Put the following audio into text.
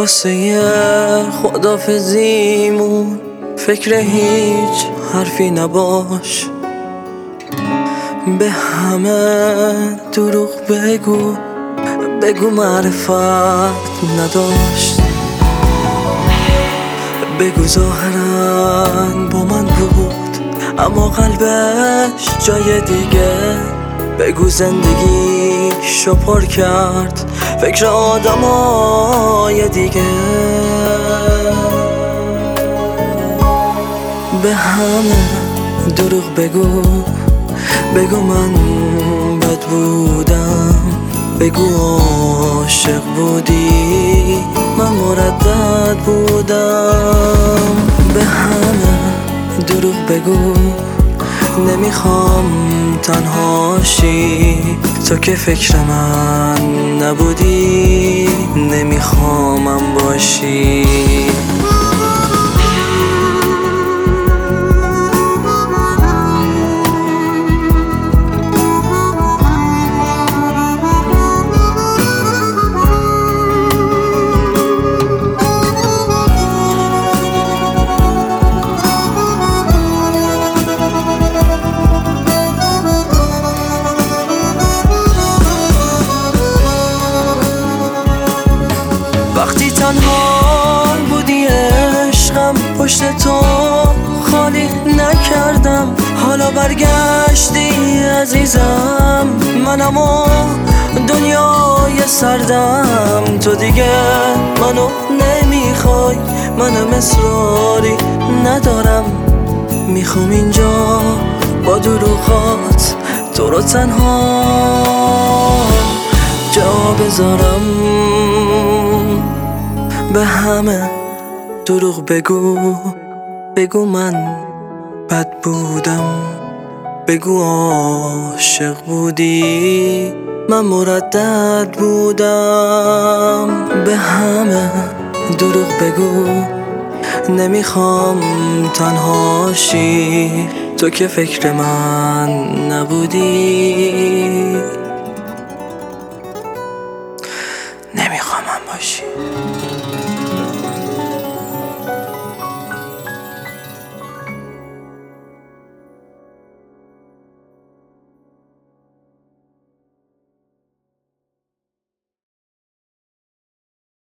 واسه خدافزیمون فکر هیچ حرفی نباش، به همه دروغ بگو معرفت نداشت، بگو ظاهرا با من بود اما قلبش جای دیگه، بگو زندگیشو پر کرد فکر آدمای دیگه، به همه دروغ بگو من بد بودم، بگو عاشق بودی من مردد بودم، به همه دروغ بگو نمیخوام تنهاشی، تو که فکر من نبودی نمیخوامم باشی. وقتی تنها بودی عشقم پشت تو خالی نکردم، حالا برگشتی عزیزم منم و دنیای سردم، تو دیگه منو نمیخوای منم اصراری ندارم، میخوام اینجا با دروغات تو رو تنها جا بذارم، به همه دروغ بگو من بد بودم، بگو عاشق بودی من مردد بودم، به همه دروغ بگو نمیخوام تنهاشی، تو که فکر من نبودی نمیخوام من باشی.